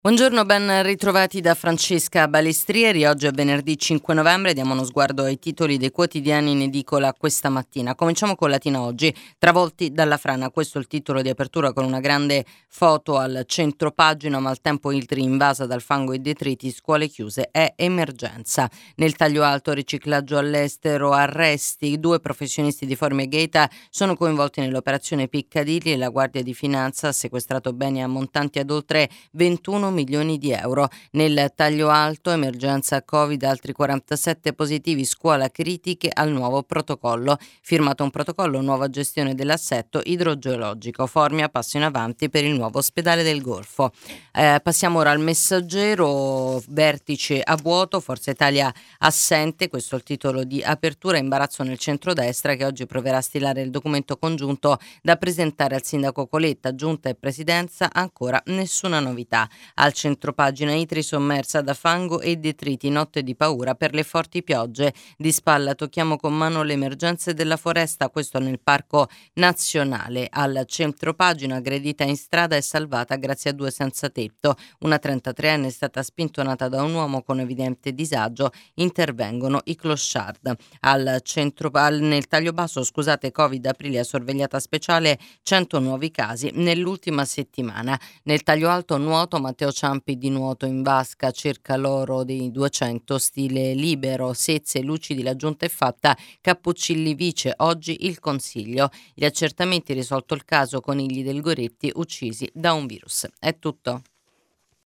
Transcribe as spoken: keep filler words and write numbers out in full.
Buongiorno, ben ritrovati da Francesca Balestrieri. Oggi è venerdì cinque novembre, diamo uno sguardo ai titoli dei quotidiani in edicola questa mattina. Cominciamo con Latina Oggi, travolti dalla frana, questo è il titolo di apertura con una grande foto al centro pagina, ma al tempo Iltri invasa dal fango e detriti, scuole chiuse, è emergenza. Nel taglio alto, riciclaggio all'estero, arresti, due professionisti di Formigate sono coinvolti nell'operazione Piccadilly e la Guardia di Finanza ha sequestrato beni ammontanti ad oltre ventuno milioni di euro. Nel taglio alto, emergenza Covid, altri quarantasette positivi, scuola critiche al nuovo protocollo. Firmato un protocollo, nuova gestione dell'assetto idrogeologico. Formia passo in avanti per il nuovo ospedale del Golfo. Eh, passiamo ora al Messaggero, vertice a vuoto, Forza Italia assente, questo è il titolo di apertura, imbarazzo nel centrodestra che oggi proverà a stilare il documento congiunto da presentare al sindaco Coletta, giunta e presidenza, ancora nessuna novità. Al centropagina Itri sommersa da fango e detriti, notte di paura per le forti piogge. Di spalla tocchiamo con mano le emergenze della foresta, questo nel parco nazionale. Al centropagina aggredita in strada e salvata grazie a due senza tetto. Una trentatreenne è stata spintonata da un uomo con evidente disagio, intervengono i clochard. Al centro, al, nel taglio basso, scusate, Covid Aprilia sorvegliata speciale, cento nuovi casi nell'ultima settimana. Nel taglio alto nuoto, Matteo Ciampi di nuoto in vasca, cerca l'oro dei duecento, stile libero, Sezze lucidi, la giunta è fatta, Cappuccilli vice, oggi il consiglio. Gli accertamenti, risolto il caso conigli del Goretti uccisi da un virus. È tutto.